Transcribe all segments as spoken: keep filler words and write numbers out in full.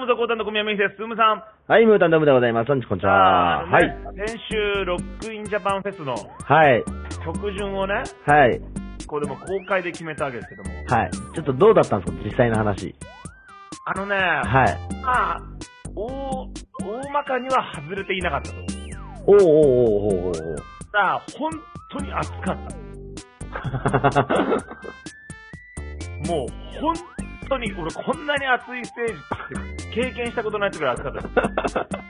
族横断の小宮山です。ズームさん。 はい、ムータンダムでございます。こんにちは。 ね、 はい。 先週、ロックインジャパンフェスのはい。 曲順をね、 はい。 これでも公開で決めたわけですけども。 はい。ちょっとどうだったんですか、実際の話。 あのね、 はい。 まあ、大、大まかには外れていなかったと。 おーおーおーおーおー。 さあ、本当に熱かった。もう、本当に、俺こんなに熱いステージって経験したことないってくらい熱かったです。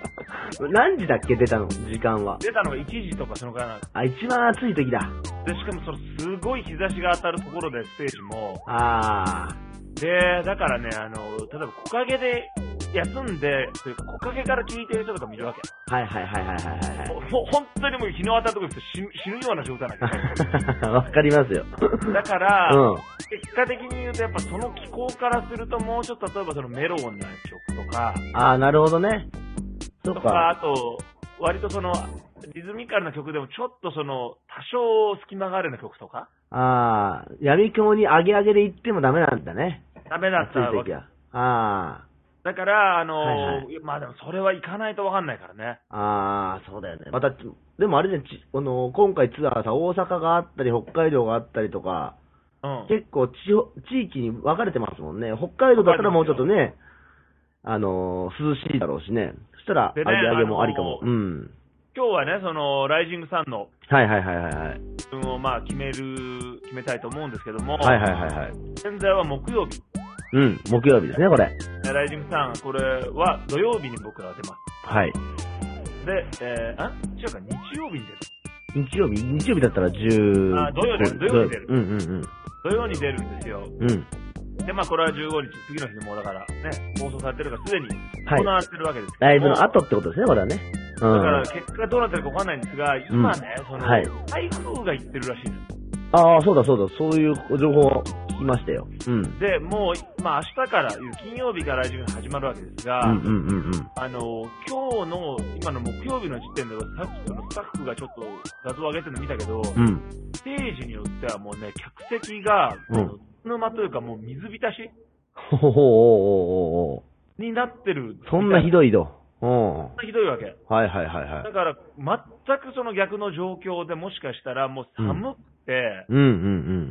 何時だっけ、出たの時間は。 出たのがいちじとかそのくらいなんです。 あ、一番暑い時だ。 で、しかもそのすごい日差しが当たるところでステージも。 あー。で、だからね、あの、例えば木陰で休んで、というか木陰から聞いてる人とかもいるわけ。 はいはいはいはいはいはい。 もう本当にもう日の当たるところですと死ぬような状態なんですよ。 わかりますよ。 だから、 うん、 結果的に言うとやっぱその気候からするともうちょっと例えばそのメロンな曲とか。 あー、なるほどね。 とか、あと、割とその、リズミカルな曲でもちょっとその、多少隙間があるような曲とか。 ああ、闇雲に上げ上げで行ってもダメなんだね。 ダメだったわけ。 ああ。 だから、あのーはいはい、 まあでもそれは行かないとわかんないからね。 ああ、そうだよね。また、でもあれね、ちあのー、今回ツアーさ、大阪があったり、北海道があったりとか、 うん、 結構地地域に分かれてますもんね。北海道だったらもうちょっとね、あのー、涼しいだろうしね。そしたら、 ね、 上げ上げもありかも。 あのー、 うん。 今日はね、その、ライジングサンの、 はいはいはいはいはい。 自分をまあ決める、決めたいと思うんですけども、 はいはいはいはい。 現在は木曜日。 うん、木曜日ですね、これ。 ライジングサン、これは土曜日に僕らは出ます。 はい。 で、えー、あ違うか、日曜日に出る。 日曜日日曜日だったらじゅう。 あ、土曜日、土曜に出る。 うんうんうん。 土曜に出るんですよ。 うん。 で、まあこれはじゅうごにち、次の日にもうだからね、放送されてるからすでに行われてるわけですけど、 はい、ライブの後ってことですね、これはね。 うん。だから結果がどうなってるかわかんないんですが、今ね、うん、その、はい、台風が行ってるらしいんです。 ああ、そうだそうだ、そういう情報を聞きましたよ。うん。 で、もう、まあ明日から、金曜日からライジングが始まるわけですが、 うんうんうんうん。 あの、今日の、今の木曜日の時点では、さっきそのスタッフがちょっと画像を上げてるの見たけど、 うん、 ステージによってはもうね、客席が、うん、沼というかもう水浸しほほほほほになってる。 そんなひどいと。うん。 そんなひどいわけ。 はいはいはいはい。 だから、全くその逆の状況でもしかしたらもう寒くて、 うん、うんうんうん。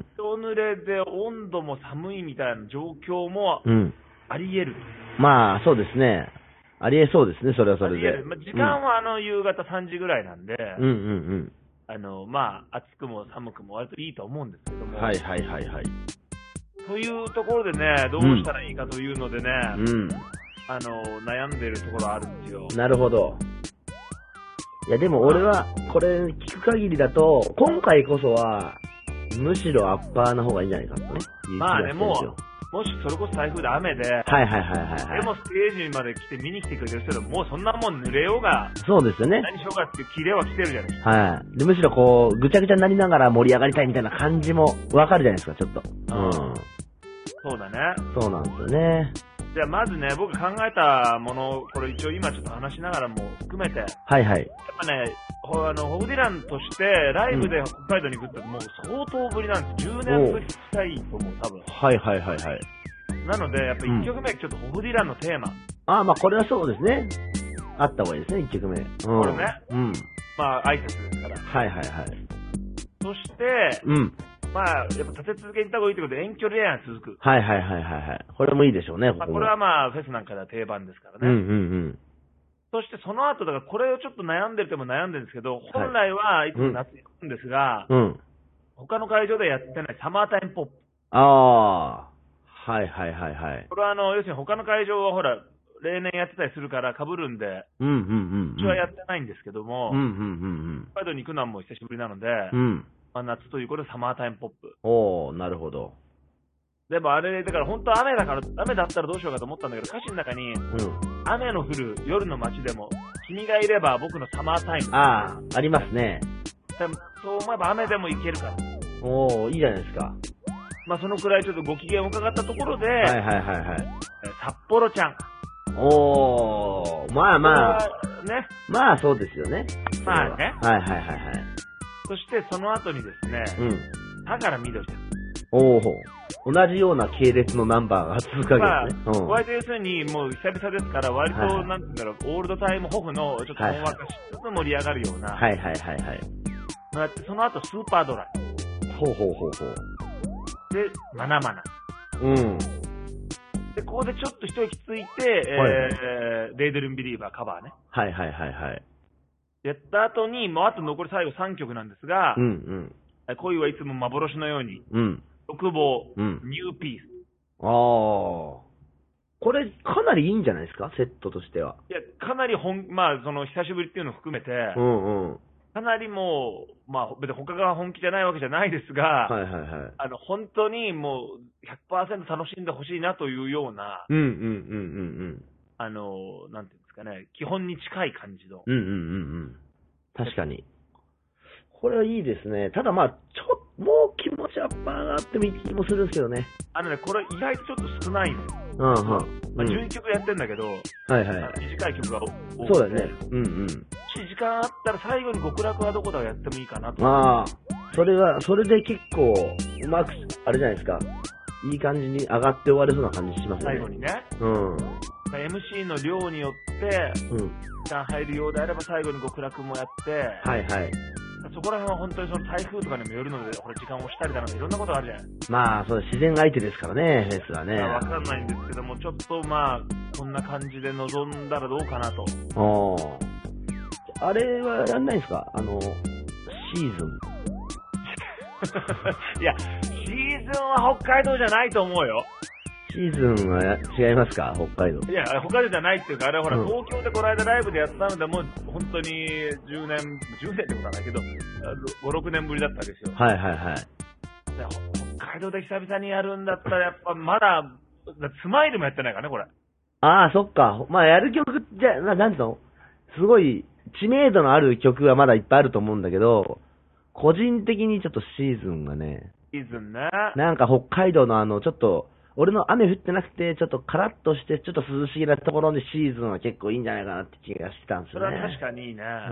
人濡れで温度も寒いみたいな状況もあり得る。 うん、まあ、そうですね。あり得そうですね、それはそれで。 あり得る。まあ、時間はあの夕方さんじぐらいなんで、 うんうんうん。 あの、まあ、暑くも寒くも割といいと思うんですけども。 はいはいはいはい。 というところでね、どうしたらいいかというのでね、 うん。 あの、悩んでるところあるんですよ。 なるほど。いや、でも俺は、これ聞く限りだと、今回こそは、むしろアッパーの方がいいんじゃないかとね。 まあね、もう、もしそれこそ台風で雨で、 はいはいはいはい、はい。 でもステージまで来て見に来てくれてる人でも、もうそんなもん濡れようが、 そうですよね。 何しようかっていうキレは来てるじゃないですか。 はい。で、むしろこう、ぐちゃぐちゃになりながら盛り上がりたいみたいな感じもわかるじゃないですか、ちょっと。うん。 そうだね。 そうなんですよね。 じゃあまずね、僕考えたもの、これ一応今ちょっと話しながらも含めて。 はいはい。やっぱね、あの、ホフディランとしてライブで北海道に行くってもう相当ぶりなんです。じゅうねんぶりしたいと思う、多分。 はいはいはいはい。 なので、やっぱいっきょくめ、ちょっとホフディランのテーマ。 ああ、まあこれはそうですね。あった方がいいですね、いっきょくめ。うん。 これね。 うん。 まあ挨拶ですから。 はいはいはい。 そして、 うん。 まあ、やっぱ立て続けに行った方がいいってことで遠距離恋愛が続く。 はいはいはいはいはい。これもいいでしょうね、ここも。 まあ、これはまあ、フェスなんかでは定番ですからね。 うんうんうん。 そしてその後、だからこれをちょっと悩んでるとも悩んでるんですけど、本来はいつも夏に行くんですが、 うん。 他の会場ではやってないサマータイムポップ。 ああ。はいはいはいはい。 これはあの、要するに他の会場はほら、例年やってたりするから被るんで、 うんうんうん。 うちはやってないんですけども、 うんうんうんうん。 北海道に行くのはもう久しぶりなので、 うん。 まあ、夏ということでサマータイムポップ。 おー、なるほど。 でもあれ、だから本当は雨だから、雨だったらどうしようかと思ったんだけど、歌詞の中に、うん、雨の降る夜の街でも、君がいれば僕のサマータイム。 ああ、ありますね。 そう思えば雨でも行けるから。 おー、いいじゃないですか。 まあそのくらいちょっとご機嫌を伺ったところで、 はいはいはいはい。 札幌ちゃん。 おー、まあまあ。 ね。 まあそうですよね。 まあね。 はいはいはいはい。 そしてその後にですね、うん。田原みどりちゃん。 おお。同じような系列のナンバーが続くわけですね。 まあ、 うん、 割と要するに、もう久々ですから、割と、はいはい、なんて言うんだろう、オールドタイムホフの、ちょっとほんわかしつつ盛り上がるような。 はいはいはいはい。 だって、その後、スーパードライ。 ほうほうほうほう。 で、マナマナ。 うん。 で、ここでちょっと一息ついて、はい、えー、デイドリームビリーバーカバーね。 はいはいはいはい。 やった後に、もうあと残り最後さんきょくなんですが、 うんうん。 恋はいつも幻のように、 うん。 欲望、うん、ニューピース。 ああ。これ、かなりいいんじゃないですか、セットとしては。 いや、かなり本、まあ、その、久しぶりっていうのを含めて、 うんうん。 かなりもう、まあ、別に他が本気じゃないわけじゃないですが、 はいはいはい。 あの、本当にもう、ひゃくパーセント 楽しんでほしいなというような、 うんうんうんうんうん。 あの、なんていうんですかね、基本に近い感じの。 うんうんうんうん。確かに。これはいいですね。ただまあ、ちょっと、もう気持ちアッパーがあってもいい気もするんですけどね。 あのね、これ意外とちょっと少ないの。 うんうん。 まあ、じゅういっきょくやってんだけど、 はいはい。 短い曲が多くて。 そうだよね。うんうん。 もし時間あったら最後に極楽はどこだをやってもいいかなと。 ああ。それは、それで結構、うまく、あれじゃないですか。いい感じに上がって終われそうな感じしますね。 最後にね。 うん。 エムシー の量によって、うん。時間入るようであれば最後に極楽もやって、 はいはい。 そこら辺は本当にその台風とかにもよるので、これ時間を押したりだなんていろんなことがあるじゃない。 まあ、そう自然相手ですからね、フェスはね。 わかんないんですけども、ちょっとまあ、こんな感じで臨んだらどうかなと。 おー。あれはやんないんですか、あの、シーズン。 いや、シーズンは北海道じゃないと思うよ。 シーズンは違いますか、北海道。 いや、北海道じゃないっていうか、あれはほら、うん、東京でこの間ライブでやったので、もう本当にじゅうねん、じゅうねんってことはないけど、ご、ろくねんぶりだったわけですよ。 はいはいはい。 北海道で久々にやるんだったら、やっぱまだ、スマイルもやってないからね、これ。 ああ、そっか。まあ、やる曲じゃ、な、なんつうのすごい、知名度のある曲はまだいっぱいあると思うんだけど、個人的にちょっとシーズンがね、 シーズンね。 なんか北海道のあの、ちょっと、俺の雨降ってなくて、ちょっとカラッとして、ちょっと涼しげなところでシーズンは結構いいんじゃないかなって気がしてたんですよね。 それは確かにいいね。 うん。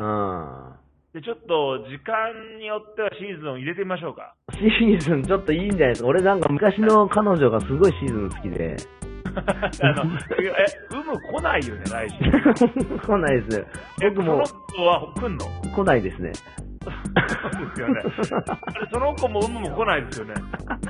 で、ちょっと、時間によってはシーズンを入れてみましょうか。 シーズンちょっといいんじゃないですか。俺なんか昔の彼女がすごいシーズン好きで。 あの、え、有無来ないよね、来週。 来ないですね。僕も。 その子は来んの？ 来ないですね。 そうですよね。その子も有無も来ないですよね。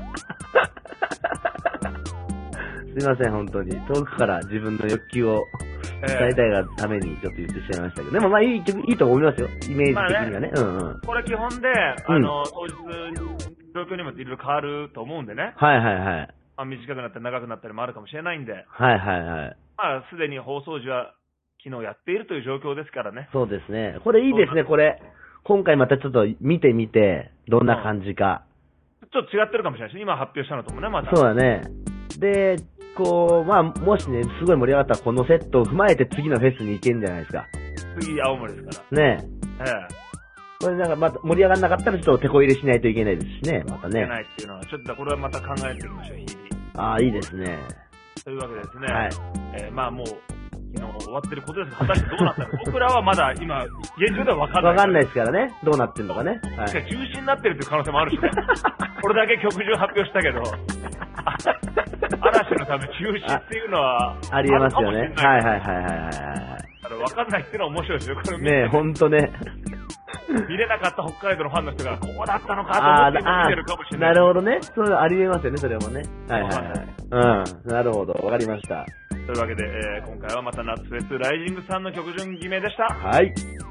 すいません、本当に。遠くから自分の欲求を伝えたいがためにちょっと言ってしまいましたけど。でもまあいい曲、いいと思いますよ。イメージ的にはね。ねうんうん。 これ基本で、あの、当日、状況にもいろいろ変わると思うんでね。 はいはいはい。 まあ短くなったり長くなったりもあるかもしれないんで。 はいはいはい。 まあすでに放送時は昨日やっているという状況ですからね。 そうですね。これいいですね、これ。今回またちょっと見てみて、どんな感じか。 うん、ちょっと違ってるかもしれないし、今発表したのともね、また。 そうだね。で、こう、まあ、もしね、すごい盛り上がったらこのセットを踏まえて次のフェスに行けるんじゃないですか。 次、青森ですから。ねえ。ええ。 これなんかまた盛り上がらなかったらちょっと手こ入れしないといけないですしね、またね。 いけないっていうのは、ちょっとこれはまた考えてみましょう、日々。 ああ、いいですね。 というわけでですね。 はい。 えー、まあもう、昨日終わってることですが、果たしてどうなったのか。僕らはまだ今、現状では分かんない。 分かんないですからね。どうなってるのかね。 はい。中止になってるっていう可能性もあるしね。これだけ曲中発表したけど、嵐のため中止っていうのは、 ありえますよね。はいはいはいはいはい。 あの、分かんないっていうのは面白いですよ。これねえ、ほんとね。 見れなかった北海道のファンの人が、こうだったのかと思って見てるかもしれない。 なるほどね。そうありえますよね、それもね。はいはいはい。うん。なるほど。わかりました。 というわけで、えー、今回はまた夏フェスライジングさんの曲順決めでした。 はい。